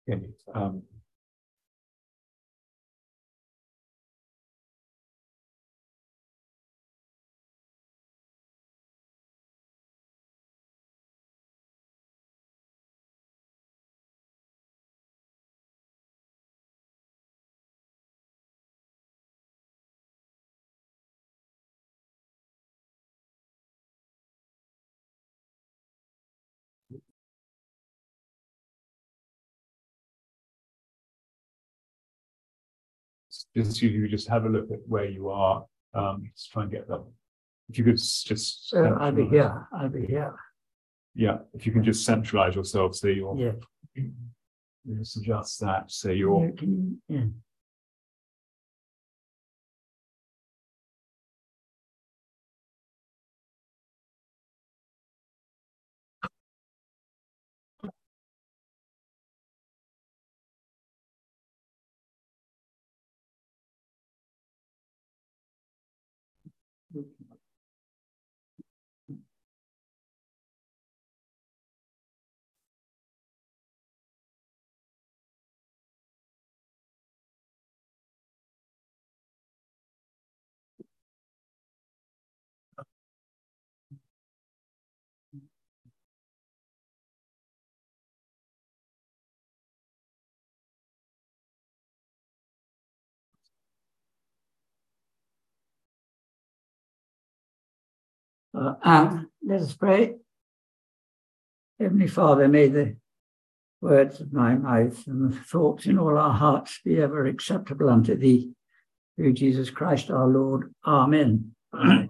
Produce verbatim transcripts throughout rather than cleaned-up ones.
Okay. Um, just you could just have a look at where you are. Um, just try and get them. If you could s- just. So I'll be here. I'll be here. Yeah, if you can just centralize yourself, so you're. Yeah. Just adjust that, so you're. Yeah, can you, yeah. Uh, and let us pray. Heavenly Father, may the words of my mouth and the thoughts in all our hearts be ever acceptable unto thee. Through Jesus Christ our Lord. Amen. Amen.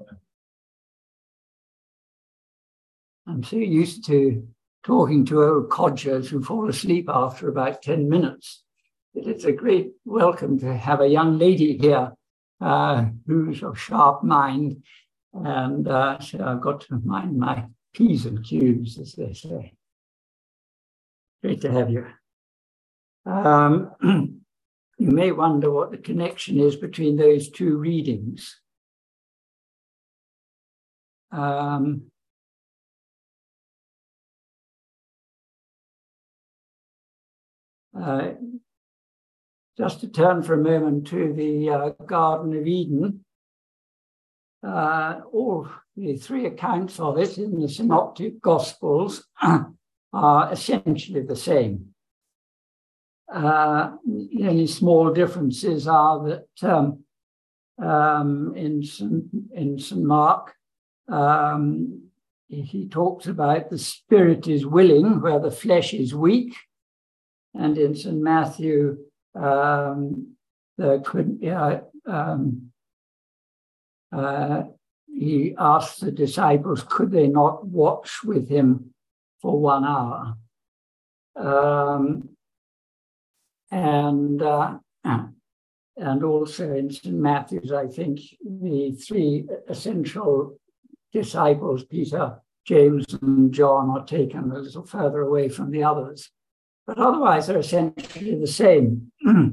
I'm so used to talking to old codgers who fall asleep after about ten minutes that it's a great welcome to have a young lady here uh, who's of sharp mind. And uh, so I've got to mind my P's and Q's, as they say. Great to have you. Um, you may wonder what the connection is between those two readings. Um, uh, just to turn for a moment to the uh, Garden of Eden, uh, all the three accounts of it in the Synoptic Gospels are essentially the same. Uh, the only small differences are that um, um, in Saint in Saint Mark, um, he talks about the spirit is willing where the flesh is weak, and in Saint Matthew, um, the uh, um, uh, he asks the disciples, could they not watch with him for one hour? Um, and uh, and also in Saint Matthew's, I think the three essential disciples, Peter, James, and John, are taken a little further away from the others. But otherwise, they're essentially the same.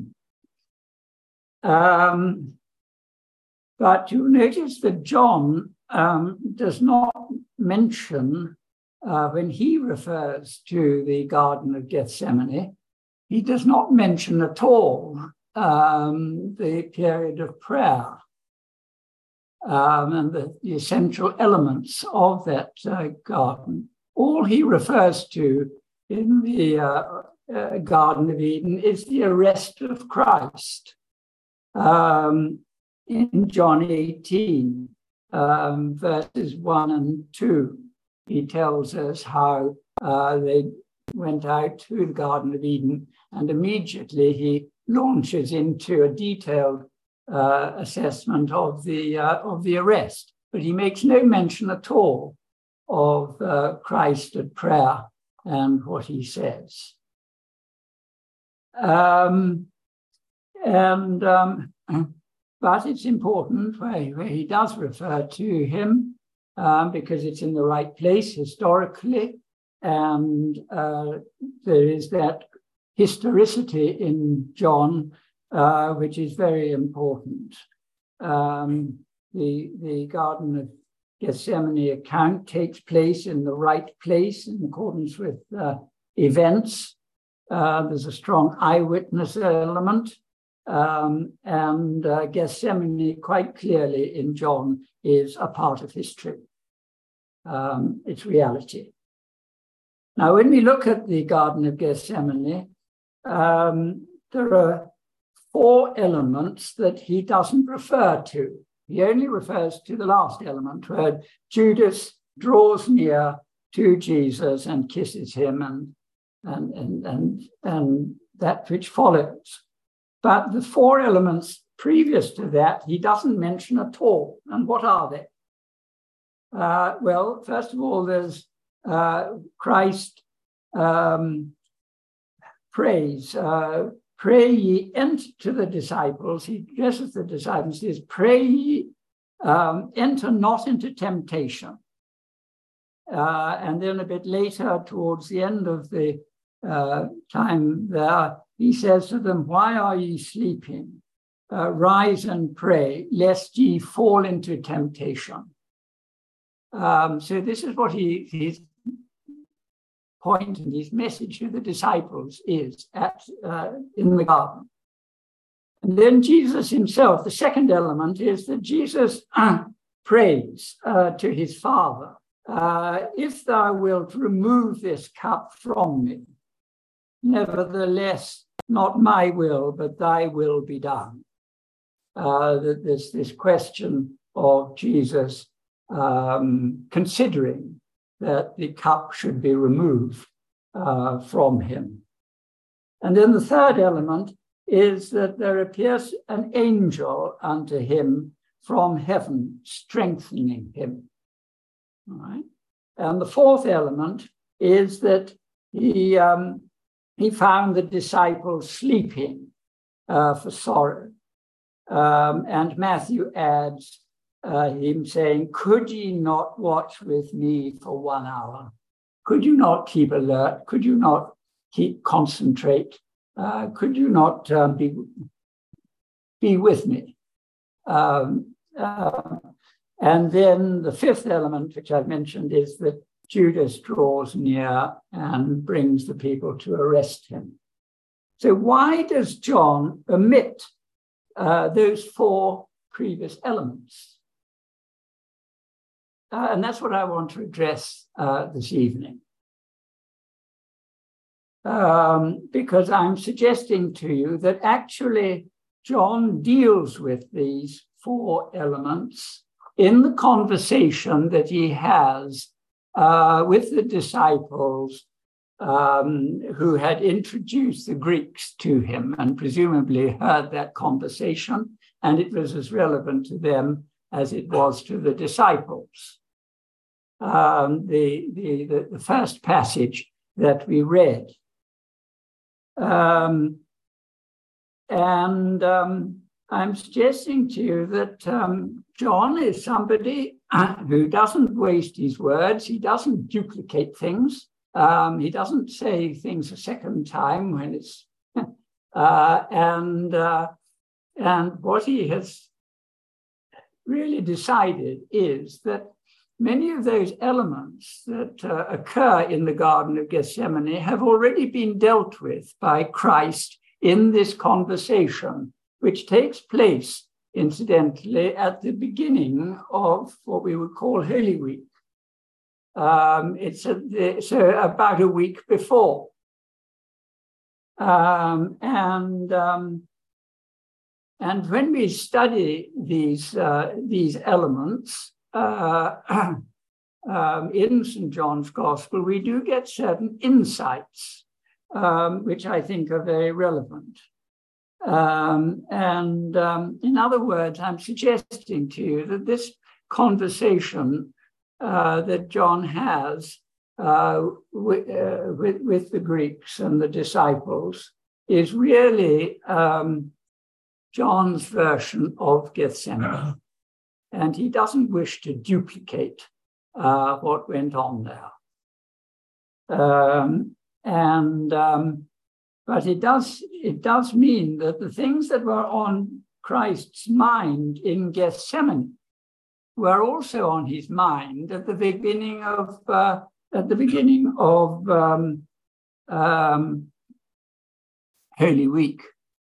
um, but you notice that John um, does not mention, uh, when he refers to the Garden of Gethsemane, he does not mention at all um, the period of prayer um, and the, the essential elements of that uh, garden. All he refers to in the uh, uh, Garden of Eden is the arrest of Christ. Um, in John eighteen, um, verses one and two, he tells us how uh, they went out to the Garden of Eden, and immediately he launches into a detailed uh, assessment of the uh, of the arrest, but he makes no mention at all of uh, Christ at prayer and what he says. Um, and um, but it's important where, where he does refer to him um, because it's in the right place historically. And uh, there is that historicity in John, uh, which is very important. Um, the, the Garden of Gethsemane account takes place in the right place in accordance with uh, events. Uh, there's a strong eyewitness element. Um, and uh, Gethsemane, quite clearly in John, is a part of history. Um, it's reality. Now, when we look at the Garden of Gethsemane, um, there are four elements that he doesn't refer to. He only refers to the last element, where Judas draws near to Jesus and kisses him, and and and and, and that which follows. But the four elements previous to that, he doesn't mention at all. And what are they? Uh, well, first of all, there's uh, Christ um, prays, uh, pray ye enter to the disciples. He addresses the disciples, he says, pray ye um, enter not into temptation. Uh, and then a bit later, towards the end of the uh, time there, he says to them, why are ye sleeping? Uh, rise and pray, lest ye fall into temptation. Um, so this is what he, his point and his message to the disciples is at uh, in the garden. And then Jesus himself, the second element is that Jesus uh, prays uh, to his Father, uh, if thou wilt remove this cup from me, nevertheless, not my will, but thy will be done. Uh, there's this question of Jesus um, considering that the cup should be removed uh, from him. And then the third element is that there appears an angel unto him from heaven, strengthening him. All right? And the fourth element is that he, um, he found the disciples sleeping uh, for sorrow. Um, and Matthew adds uh, him saying, could ye not watch with me for one hour? Could you not keep alert? Could you not keep concentrate? Uh, could you not uh, be, be with me? Um, uh, and then the fifth element, which I've mentioned, is that Judas draws near and brings the people to arrest him. So why does John omit uh, those four previous elements? Uh, and that's what I want to address uh, this evening. Um, because I'm suggesting to you that actually John deals with these four elements in the conversation that he has uh, with the disciples um, who had introduced the Greeks to him and presumably heard that conversation, and it was as relevant to them as it was to the disciples. Um, the, the, the, the first passage that we read. Um, and um, I'm suggesting to you that um, John is somebody who doesn't waste his words. He doesn't duplicate things. Um, he doesn't say things a second time when it's... uh, and, uh, and what he has really decided is that many of those elements that uh, occur in the Garden of Gethsemane have already been dealt with by Christ in this conversation, which takes place, incidentally, at the beginning of what we would call Holy Week. Um, it's a, so about a week before. Um, and, um, and when we study these, uh, these elements, Uh, um, in Saint John's Gospel, we do get certain insights, um, which I think are very relevant. Um, and um, in other words, I'm suggesting to you that this conversation uh, that John has uh, with, uh, with, with the Greeks and the disciples is really um, John's version of Gethsemane. And he doesn't wish to duplicate uh, what went on there. Um, and um, but it does it does mean that the things that were on Christ's mind in Gethsemane were also on his mind at the beginning of uh, at the beginning of um, um, Holy Week.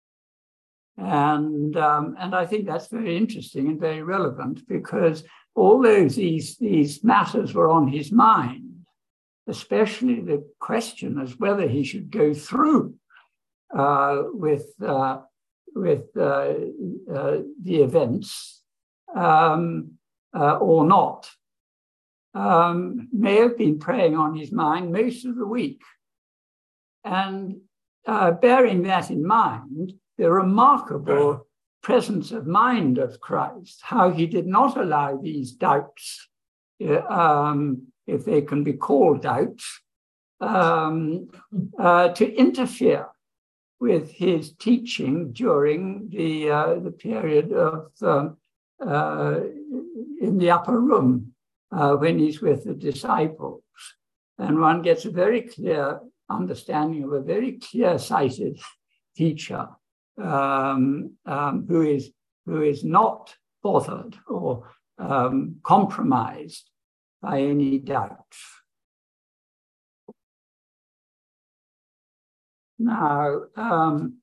And, um, and I think that's very interesting and very relevant, because although these, these matters were on his mind, especially the question as whether he should go through uh, with, uh, with uh, uh, the events um, uh, or not, um, may have been preying on his mind most of the week. And uh, bearing that in mind, the remarkable presence of mind of Christ, how he did not allow these doubts, um, if they can be called doubts, um, uh, to interfere with his teaching during the, uh, the period of um, uh, in the upper room uh, when he's with the disciples. And one gets a very clear understanding of a very clear-sighted teacher um, um, who is who is not bothered or um, compromised by any doubts. Now, um,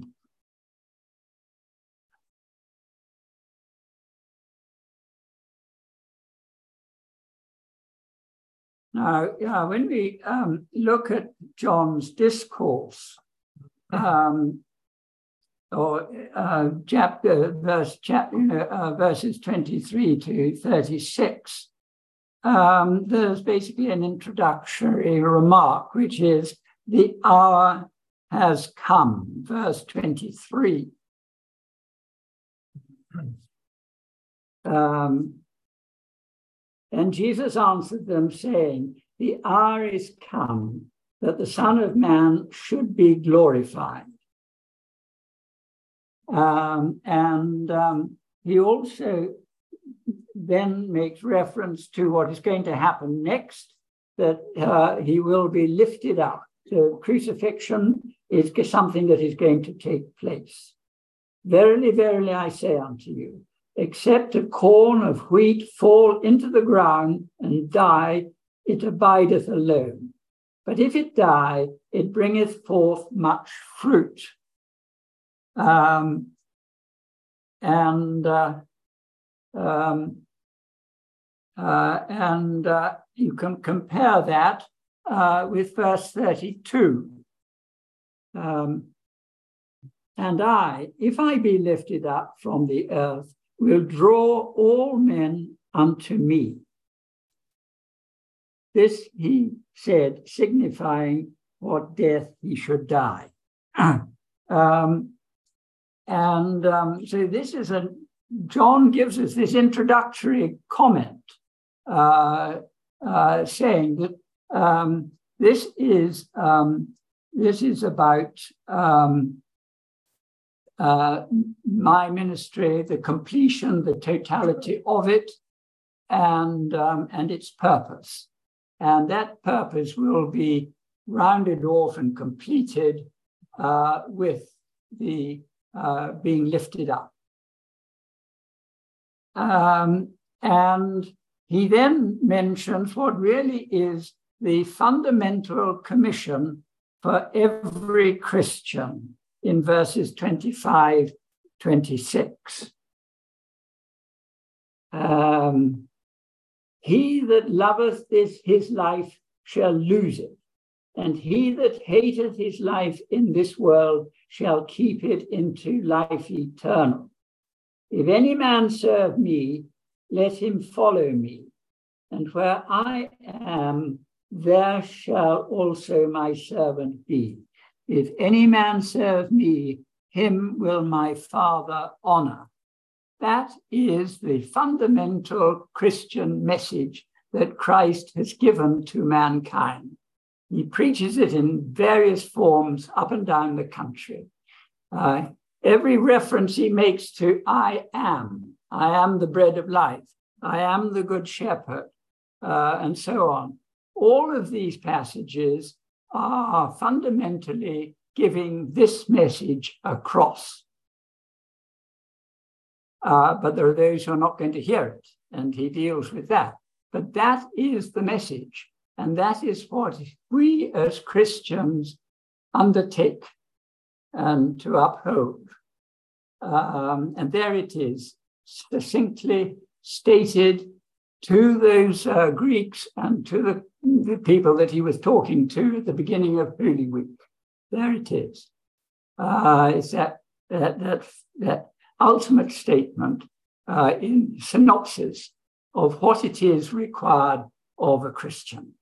now, yeah, when we um, look at John's discourse, um, or uh, chapter, verse, chapter, you know, uh, verses twenty-three to thirty-six, um, there's basically an introductory remark, which is, the hour has come, verse twenty-three. Um, and Jesus answered them, saying, the hour is come that the Son of Man should be glorified. Um, and um, he also then makes reference to what is going to happen next, that uh, he will be lifted up. So crucifixion is something that is going to take place. Verily, verily, I say unto you, except a corn of wheat fall into the ground and die, it abideth alone. But if it die, it bringeth forth much fruit. Um, and uh, um, uh, and uh, you can compare that uh, with verse thirty-two. Um, and I, if I be lifted up from the earth, will draw all men unto me. This he said, signifying what death he should die. um, and um, so this is a, John gives us this introductory comment uh, uh, saying that um, this is um, this is about um, uh, my ministry, the completion, the totality of it, and um, and its purpose. And that purpose will be rounded off and completed uh, with the uh, being lifted up. Um, and he then mentions what really is the fundamental commission for every Christian in verses twenty-five, twenty-six. Um, He that loveth this, his life shall lose it, and he that hateth his life in this world shall keep it into life eternal. If any man serve me, let him follow me, and where I am, there shall also my servant be. If any man serve me, him will my Father honor. That is the fundamental Christian message that Christ has given to mankind. He preaches it in various forms up and down the country. Uh, every reference he makes to I am, I am the bread of life, I am the good shepherd, uh, and so on. All of these passages are fundamentally giving this message across. Uh, but there are those who are not going to hear it, and he deals with that. But that is the message, and that is what we as Christians undertake and to uphold. Um, and there it is, succinctly stated to those uh, Greeks and to the, the people that he was talking to at the beginning of Holy Week. There it is. Uh, it's that, that, that, that ultimate statement uh, in synopsis of what it is required of a Christian.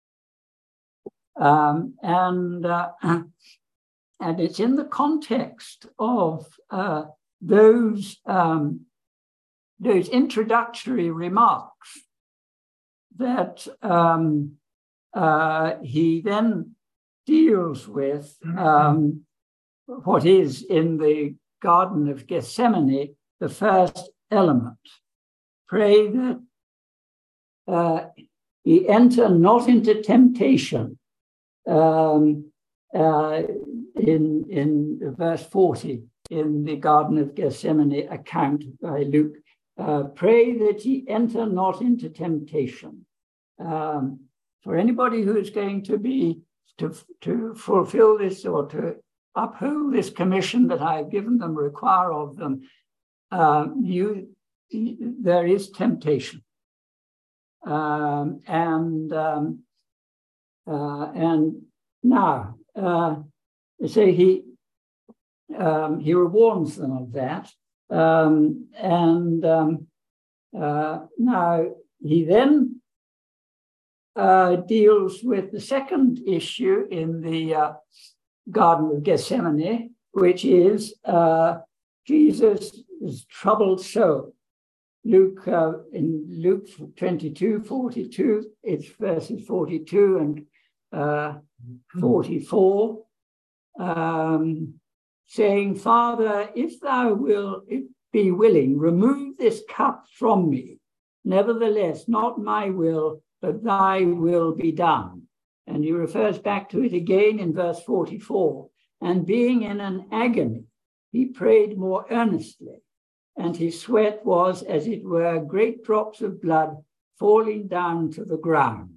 Um, and, uh, and it's in the context of uh, those, um, those introductory remarks that um, uh, he then deals with um, what is in the Garden of Gethsemane, the first element. Pray that uh, ye enter not into temptation. Um, uh, in, in verse forty, in the Garden of Gethsemane account by Luke, uh, pray that ye enter not into temptation. Um, for anybody who is going to be, to, to fulfill this or to uphold this commission that I have given them, require of them, uh, you, there is temptation. Um, and um, uh, and now, uh, so he um, he warns them of that. Um, and um, uh, now he then uh, deals with the second issue in the uh, Garden of Gethsemane, which is uh, Jesus' troubled soul. Luke, uh, in Luke twenty-two, forty-two, it's verses forty-two and uh, forty-four, um, saying, Father, if thou wilt be willing, remove this cup from me. Nevertheless, not my will, but thy will be done. And he refers back to it again in verse forty-four. And being in an agony, he prayed more earnestly, and his sweat was, as it were, great drops of blood falling down to the ground.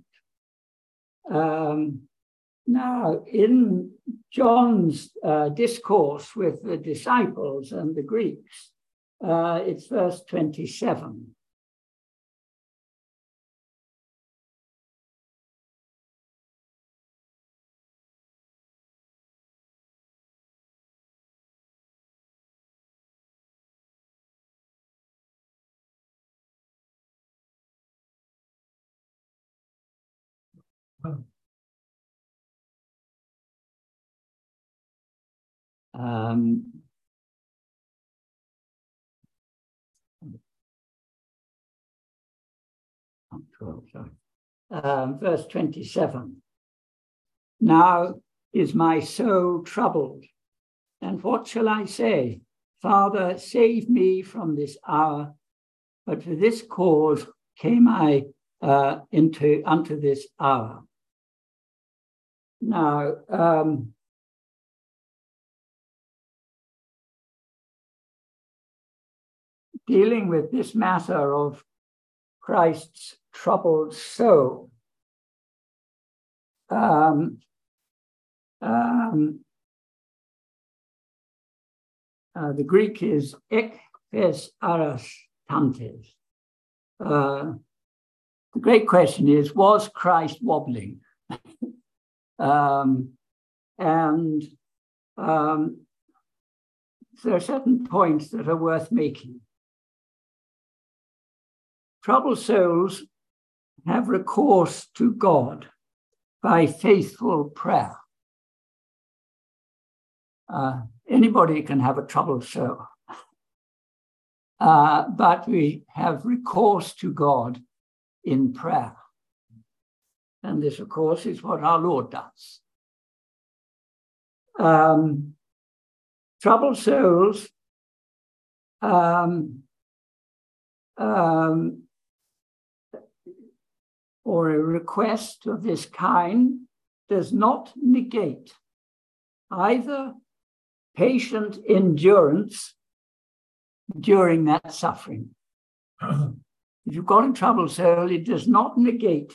Um, now, in John's uh, discourse with the disciples and the Greeks, uh, it's verse twenty-seven. Um, twelve, sorry. Um, verse twenty-seven. Now is my soul troubled, and what shall I say? Father, save me from this hour. But for this cause came I uh, into unto this hour. Now, um, dealing with this matter of Christ's troubled soul, um, um, uh, the Greek is ekpes arastantes. Uh, the great question is, was Christ wobbling? um, and um, there are certain points that are worth making. Troubled souls have recourse to God by faithful prayer. Uh, anybody can have a troubled soul, uh, but we have recourse to God in prayer. And this, of course, is what our Lord does. Um, troubled souls um, um, or a request of this kind does not negate either patient endurance during that suffering. If you've got a troubled soul, it does not negate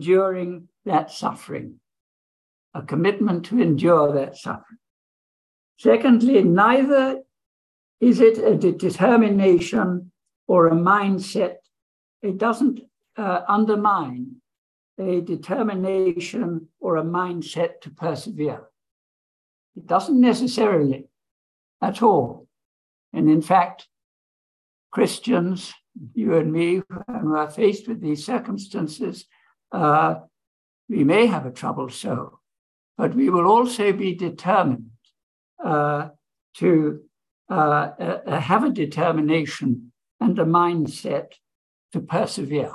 enduring that suffering, a commitment to endure that suffering. Secondly, neither is it a determination or a mindset. It doesn't uh, undermine a determination or a mindset to persevere. It doesn't necessarily at all. And in fact, Christians, you and me, when we are faced with these circumstances, uh, we may have a troubled soul, but we will also be determined uh, to uh, uh, have a determination and a mindset to persevere.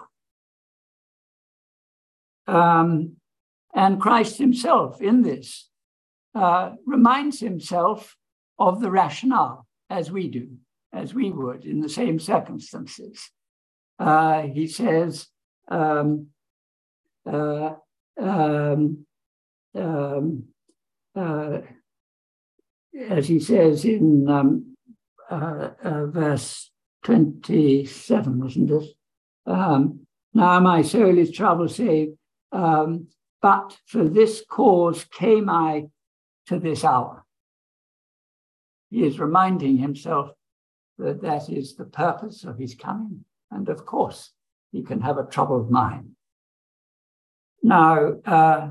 Um, and Christ himself in this uh, reminds himself of the rationale, as we do, as we would in the same circumstances. Uh, he says, um, uh, um, um, uh, as he says in um, uh, uh, verse twenty-seven, isn't it? Um, now my soul is troubled, saying, um, but for this cause came I to this hour. He is reminding himself that that is the purpose of his coming. And of course, he can have a troubled mind. Now, uh,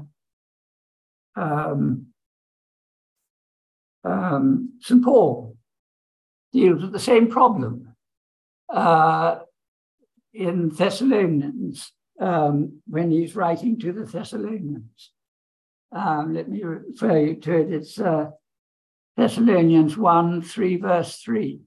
um, um, Saint Paul deals with the same problem uh, in Thessalonians um, when he's writing to the Thessalonians. Um, let me refer you to it. It's uh, Thessalonians one, three, verse three.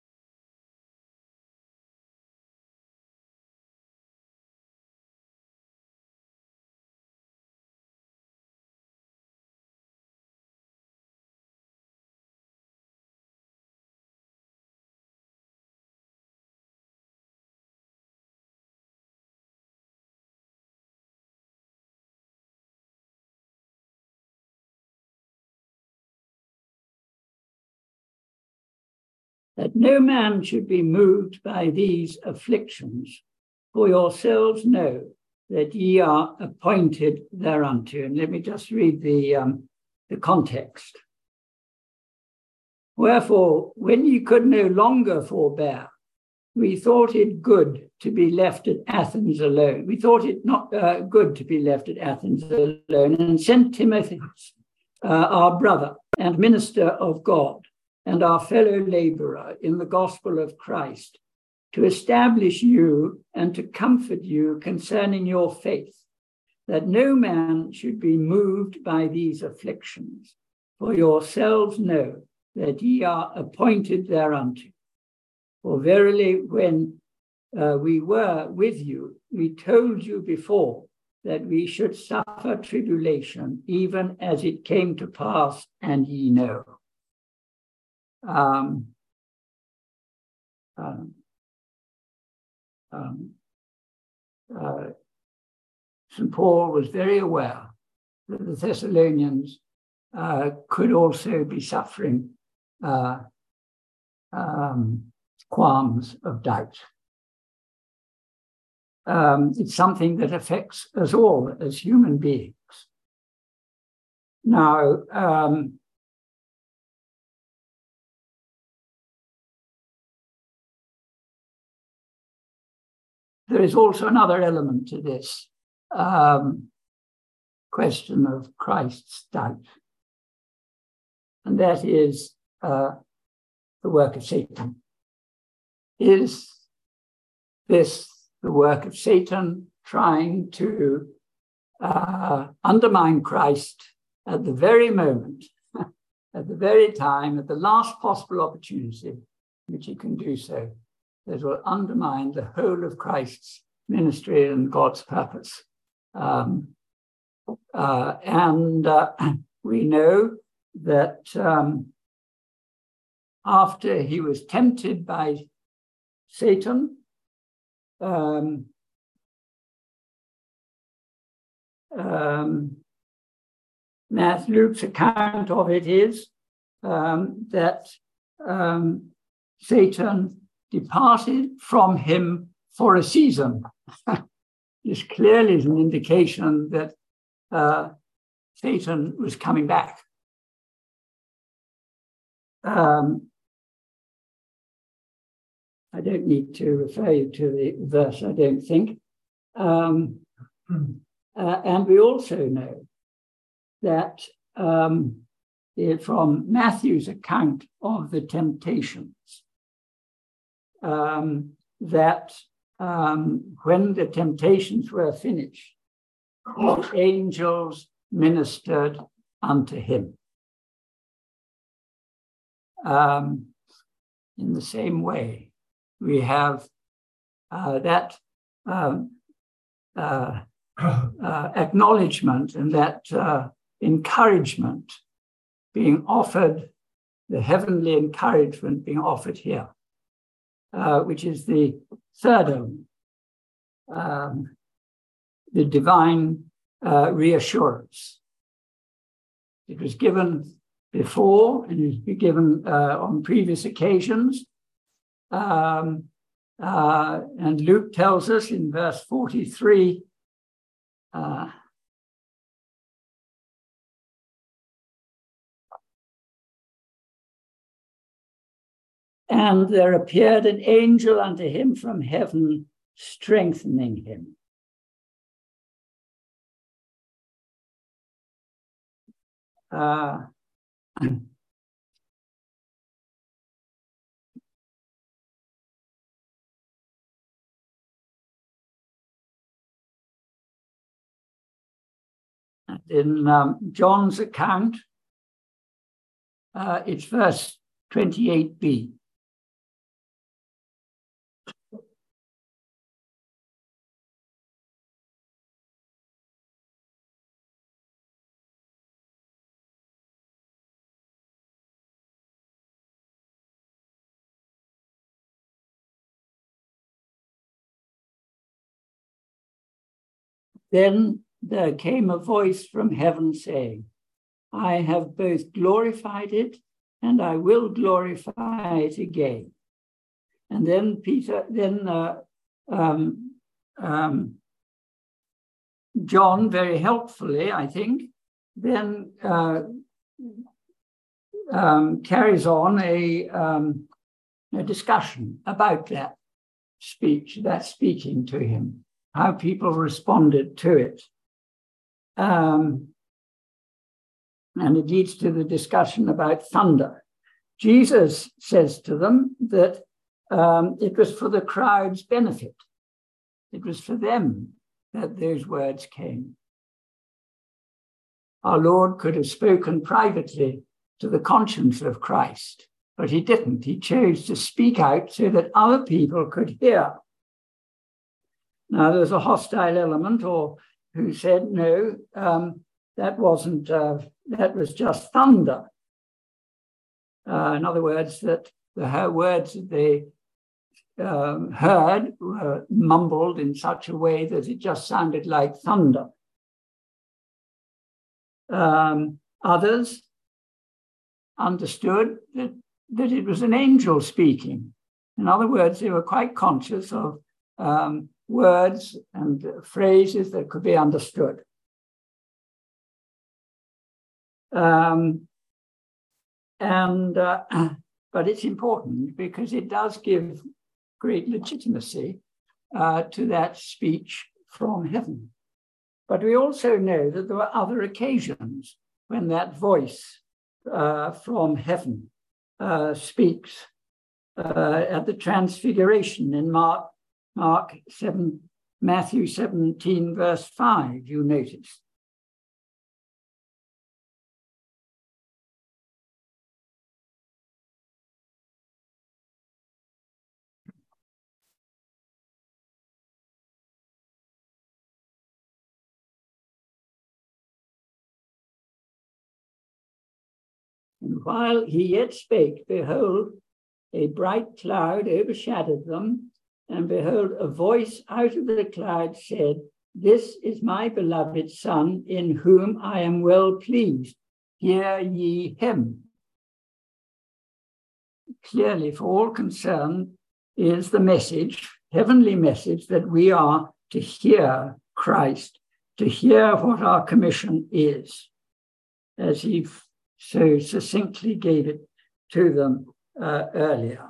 That no man should be moved by these afflictions, for yourselves know that ye are appointed thereunto. And let me just read the, um, the context. Wherefore, when ye could no longer forbear, we thought it good to be left at Athens alone. We thought it not uh, good to be left at Athens alone, and sent Timothy, uh, our brother and minister of God, and our fellow laborer in the gospel of Christ, to establish you and to comfort you concerning your faith, that no man should be moved by these afflictions. For yourselves know that ye are appointed thereunto. For verily, when uh, we were with you, we told you before that we should suffer tribulation, even as it came to pass, and ye know. Um, um, um, uh, Saint Paul was very aware that the Thessalonians uh, could also be suffering uh, um, qualms of doubt. Um, it's something that affects us all as human beings. Now, um, there is also another element to this um, question of Christ's doubt, and that is uh, the work of Satan. Is this the work of Satan trying to uh, undermine Christ at the very moment, at the very time, at the last possible opportunity which he can do so, that will undermine the whole of Christ's ministry and God's purpose? Um, uh, and uh, we know that um, after he was tempted by Satan, um, um, Matthew, Luke's account of it is um, that um, Satan departed from him for a season. This clearly is an indication that uh, Satan was coming back. um, I don't need to refer you to the verse, I don't think. Um, uh, and we also know that um, from Matthew's account of the temptations, um, that um, when the temptations were finished, the angels ministered unto him. Um, in the same way, we have uh, that um, uh, uh, acknowledgement and that uh, encouragement being offered, the heavenly encouragement being offered here, uh, which is the third element, um, the divine uh, reassurance. It was given before and it was given uh, on previous occasions. Um, uh, and Luke tells us in verse forty-three, uh, and there appeared an angel unto him from heaven, strengthening him. Uh, in um, John's account, uh, it's verse twenty-eight b. Then there came a voice from heaven saying, I have both glorified it and I will glorify it again. And then Peter, then uh, um, um, John, very helpfully, I think, then uh, um, carries on a, um, a discussion about that speech, that speaking to him, how people responded to it. Um, and it leads to the discussion about thunder. Jesus says to them that um, it was for the crowd's benefit. It was for them that those words came. Our Lord could have spoken privately to the conscience of Christ, but he didn't. He chose to speak out so that other people could hear. Now, there's a hostile element, or who said, no, um, that wasn't, uh, that was just thunder. Uh, in other words, that the words that they um, heard were mumbled in such a way that it just sounded like thunder. Um, others understood that, that it was an angel speaking. In other words, they were quite conscious of um, words and phrases that could be understood. Um, and uh, but it's important because it does give great legitimacy uh, to that speech from heaven. But we also know that there were other occasions when that voice uh, from heaven uh, speaks. Uh, at the Transfiguration in Mark, Mark seven, Matthew seventeen, verse five, you notice. And while he yet spake, behold, a bright cloud overshadowed them, and behold, a voice out of the cloud said, This is my beloved Son, in whom I am well pleased. Hear ye him. Clearly, for all concerned, is the message, heavenly message, that we are to hear Christ, to hear what our commission is, as he so succinctly gave it to them uh, earlier.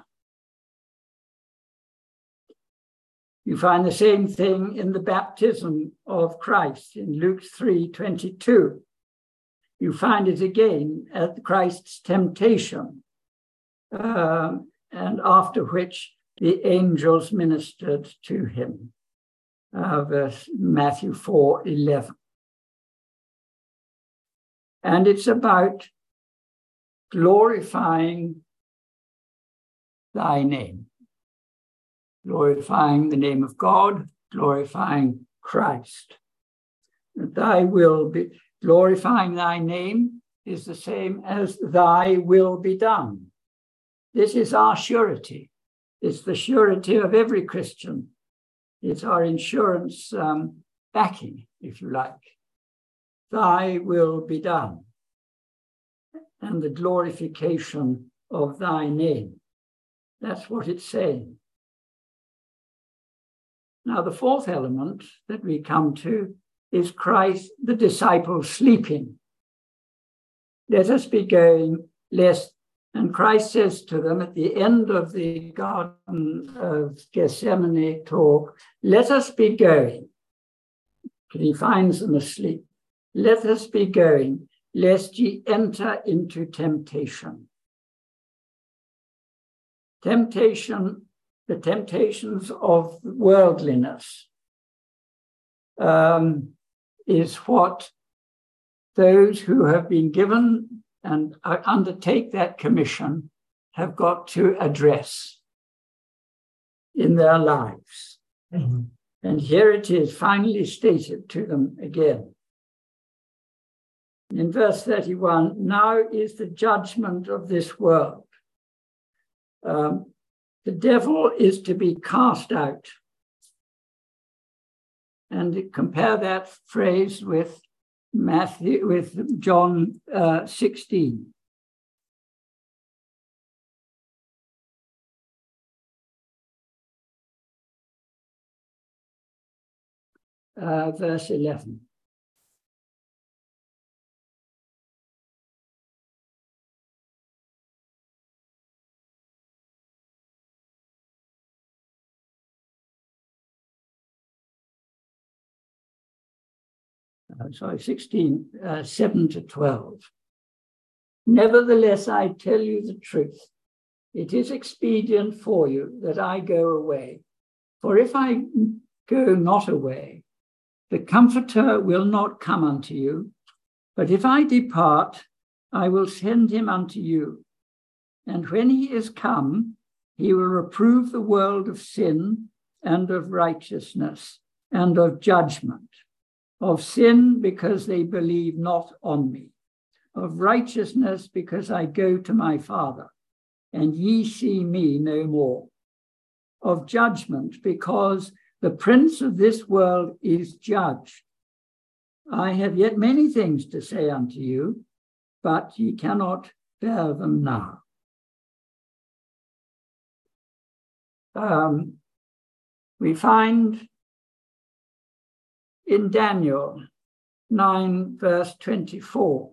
You find the same thing in the baptism of Christ in Luke three twenty-two. You find it again at Christ's temptation, um, and after which the angels ministered to him. Uh, verse Matthew four eleven. And it's about glorifying thy name, glorifying the name of God, glorifying Christ. That thy will be, glorifying thy name is the same as thy will be done. This is our surety. It's the surety of every Christian. It's our insurance um, backing, if you like. Thy will be done, and the glorification of thy name. That's what it's saying. Now, the fourth element that we come to is Christ, the disciples sleeping. Let us be going, lest, and Christ says to them at the end of the Garden of Gethsemane talk, let us be going. He finds them asleep. Let us be going, lest ye enter into temptation. Temptation, the temptations of worldliness, um, is what those who have been given and undertake that commission have got to address in their lives. Mm-hmm. And here it is finally stated to them again. In verse thirty-one, now is the judgment of this world. Um, the devil is to be cast out. And compare that phrase with Matthew, with John uh, sixteen. Uh, verse eleven. Uh, sorry, sixteen, uh, seven to twelve. Nevertheless, I tell you the truth. It is expedient for you that I go away. For if I go not away, the Comforter will not come unto you. But if I depart, I will send him unto you. And when he is come, he will reprove the world of sin and of righteousness and of judgment. Of sin, because they believe not on me. Of righteousness, because I go to my Father, and ye see me no more. Of judgment, because the prince of this world is judged. I have yet many things to say unto you, but ye cannot bear them now. Um, we find in Daniel nine, verse twenty-four.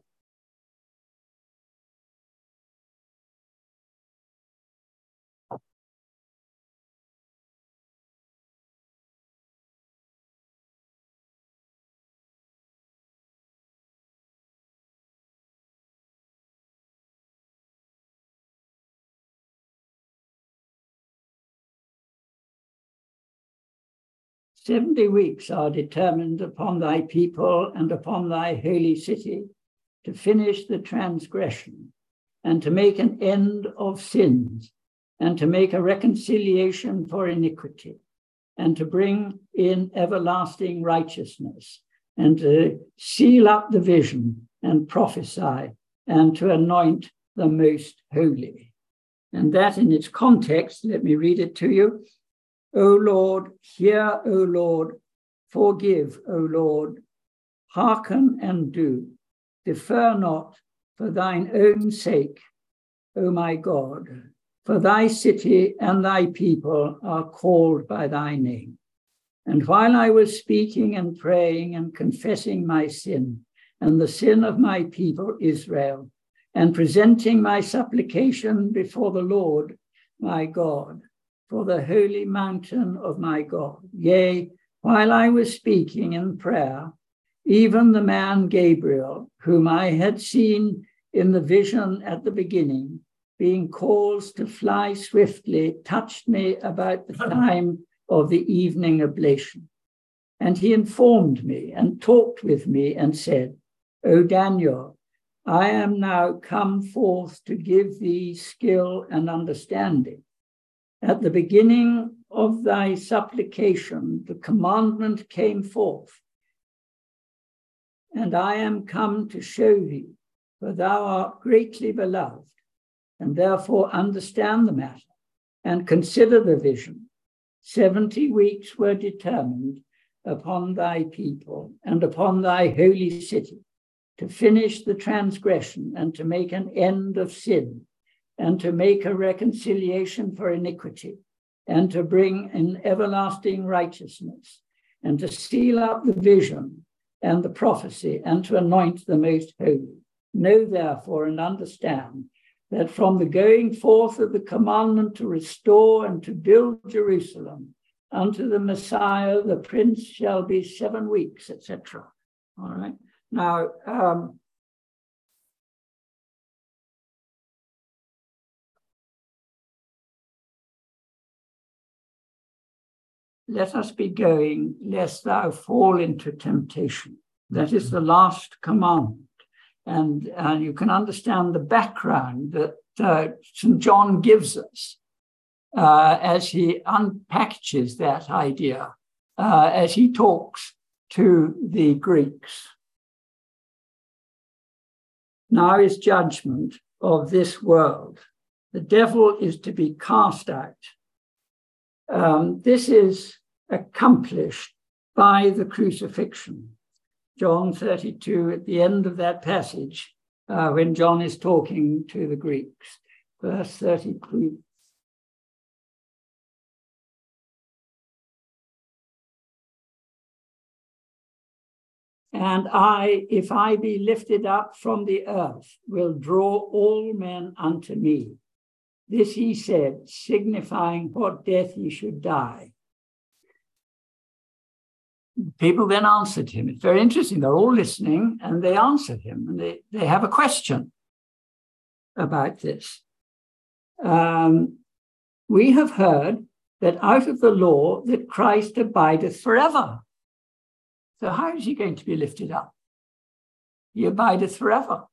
Seventy weeks are determined upon thy people and upon thy holy city to finish the transgression and to make an end of sins and to make a reconciliation for iniquity and to bring in everlasting righteousness and to seal up the vision and prophesy and to anoint the most holy. And that in its context, let me read it to you. O Lord, hear, O Lord, forgive, O Lord, hearken and do, defer not for thine own sake, O my God, for thy city and thy people are called by thy name. And while I was speaking and praying and confessing my sin and the sin of my people Israel, and presenting my supplication before the Lord my God, for the holy mountain of my God. Yea, while I was speaking in prayer, even the man Gabriel, whom I had seen in the vision at the beginning, being caused to fly swiftly, touched me about the time of the evening oblation. And he informed me and talked with me and said, O Daniel, I am now come forth to give thee skill and understanding. At the beginning of thy supplication, the commandment came forth, and I am come to show thee, for thou art greatly beloved, and therefore understand the matter and consider the vision. Seventy weeks were determined upon thy people and upon thy holy city, to finish the transgression and to make an end of sin, and to make a reconciliation for iniquity, and to bring in everlasting righteousness, and to seal up the vision and the prophecy, and to anoint the most holy. Know therefore and understand that from the going forth of the commandment to restore and to build Jerusalem unto the Messiah, the Prince, shall be seven weeks, et cetera. All right. Now, um, let us be going, lest thou fall into temptation. That is the last commandment. And, and you can understand the background that uh, Saint John gives us uh, as he unpackages that idea, uh, as he talks to the Greeks. Now is judgment of this world. The devil is to be cast out. Um, this is accomplished by the crucifixion. John thirty-two, at the end of that passage, uh, when John is talking to the Greeks, verse thirty-two. And I, if I be lifted up from the earth, will draw all men unto me. This he said, signifying what death he should die. People then answered him. It's very interesting. They're all listening and they answered him. And they, they have a question about this. Um, we have heard that out of the law that Christ abideth forever. So how is he going to be lifted up? He abideth forever.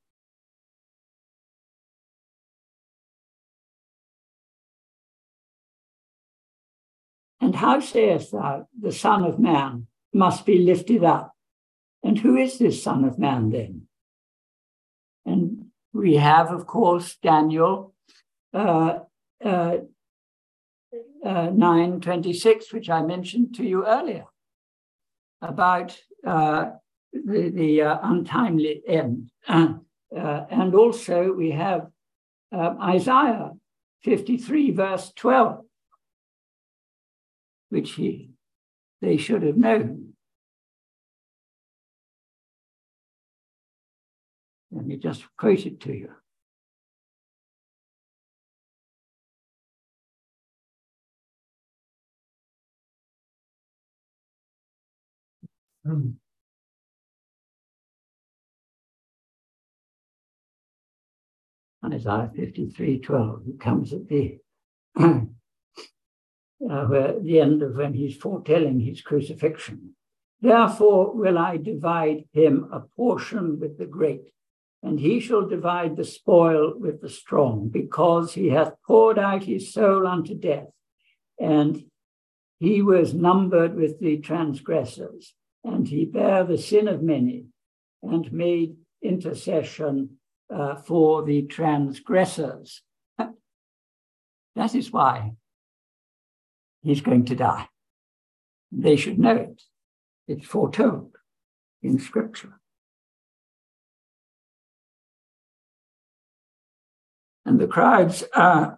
And how sayest thou, the Son of Man must be lifted up? And who is this Son of Man then? And we have, of course, Daniel uh, uh, uh, nine twenty-six, which I mentioned to you earlier, about uh, the, the uh, untimely end. Uh, uh, and also we have uh, Isaiah fifty-three, verse twelve, which he, they should have known. Let me just quote it to you. Hmm. Isaiah fifty-three, twelve, it comes at the uh, where, the end of when he's foretelling his crucifixion. Therefore will I divide him a portion with the great, and he shall divide the spoil with the strong, because he hath poured out his soul unto death, and he was numbered with the transgressors, and he bare the sin of many, and made intercession uh, for the transgressors. That is why he's going to die. They should know it. It's foretold in Scripture. And the crowds, uh,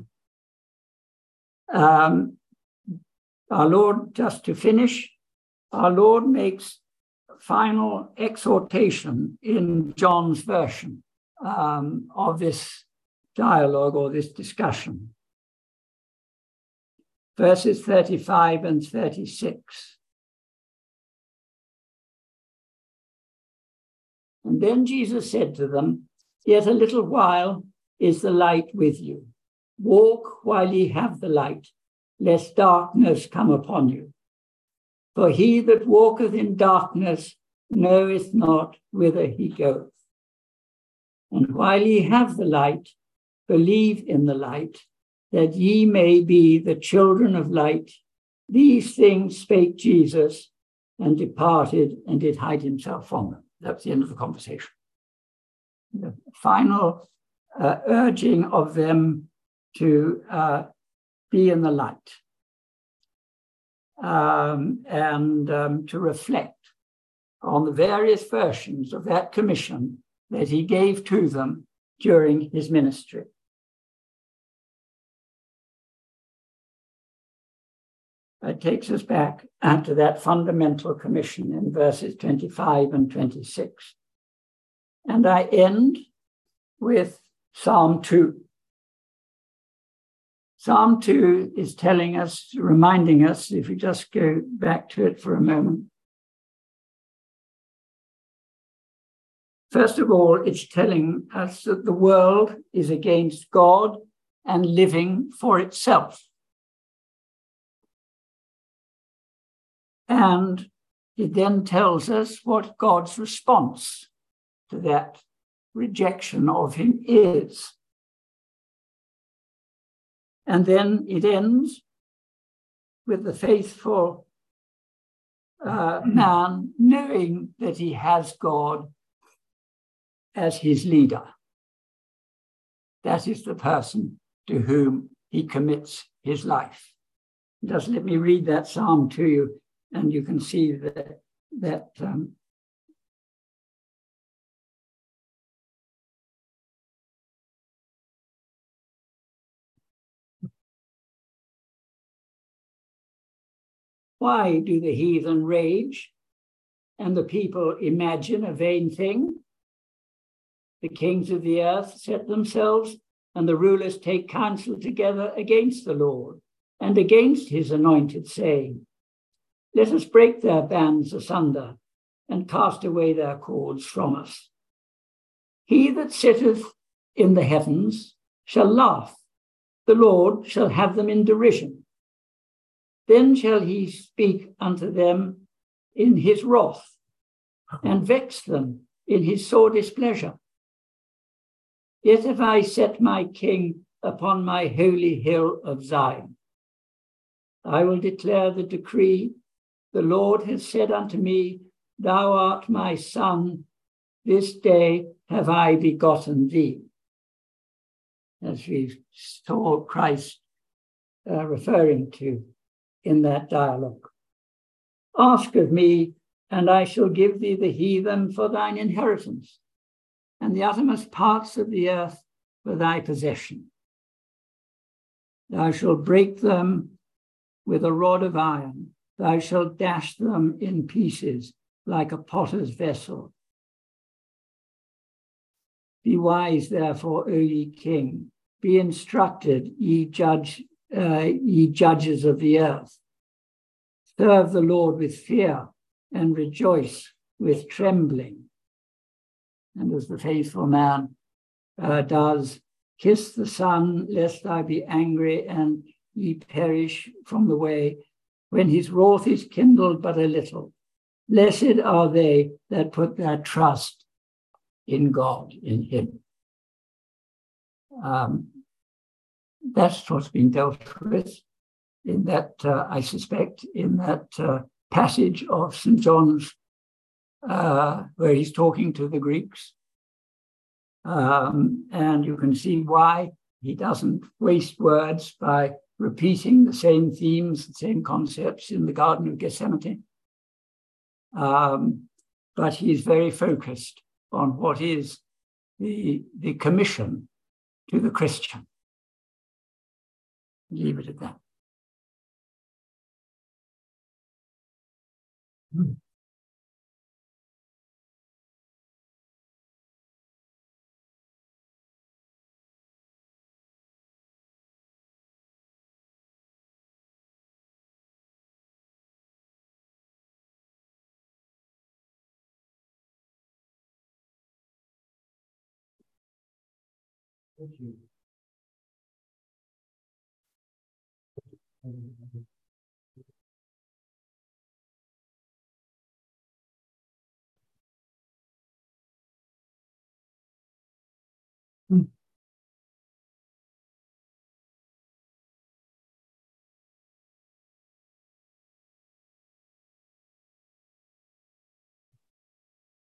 um, our Lord, just to finish, our Lord makes final exhortation in John's version um, of this dialogue or this discussion. Verses thirty-five and thirty-six. And then Jesus said to them, "Yet a little while is the light with you. Walk while ye have the light, lest darkness come upon you. For he that walketh in darkness knoweth not whither he goeth. And while ye have the light, believe in the light, that ye may be the children of light. These things spake Jesus, and departed, and did hide himself from them." That's the end of the conversation. The final uh, urging of them to uh, be in the light um, and um, to reflect on the various versions of that commission that he gave to them during his ministry. It takes us back to that fundamental commission in verses twenty-five and twenty-six. And I end with Psalm two. Psalm two is telling us, reminding us, if we just go back to it for a moment. First of all, it's telling us that the world is against God and living for itself. And it then tells us what God's response to that rejection of him is. And then it ends with the faithful uh, man knowing that he has God as his leader. That is the person to whom he commits his life. Just let me read that psalm to you, and you can see that, that um, why do the heathen rage and the people imagine a vain thing? The kings of the earth set themselves, and the rulers take counsel together against the Lord and against his anointed, saying, "Let us break their bands asunder and cast away their cords from us. He that sitteth in the heavens shall laugh. The Lord shall have them in derision. Then shall he speak unto them in his wrath and vex them in his sore displeasure. Yet have I set my king upon my holy hill of Zion. I will declare the decree. The Lord has said unto me, Thou art my son. This day have I begotten thee." As we saw Christ uh, referring to in that dialogue. "Ask of me, and I shall give thee the heathen for thine inheritance, and the uttermost parts of the earth for thy possession. Thou shalt break them with a rod of iron. Thou shalt dash them in pieces like a potter's vessel. Be wise, therefore, O ye king. Be instructed, ye judge, uh, ye judges of the earth. Serve the Lord with fear and rejoice with trembling." And as the faithful man uh, does, "Kiss the Son, lest I be angry and ye perish from the way, when his wrath is kindled but a little. Blessed are they that put their trust in God, in him." Um, that's what's been dealt with in that, uh, I suspect, in that uh, passage of Saint John's uh, where he's talking to the Greeks. Um, and you can see why he doesn't waste words by repeating the same themes, the same concepts in the Garden of Gethsemane. Um, but he's very focused on what is the, the commission to the Christian. Leave it at that. Hmm. Thank you.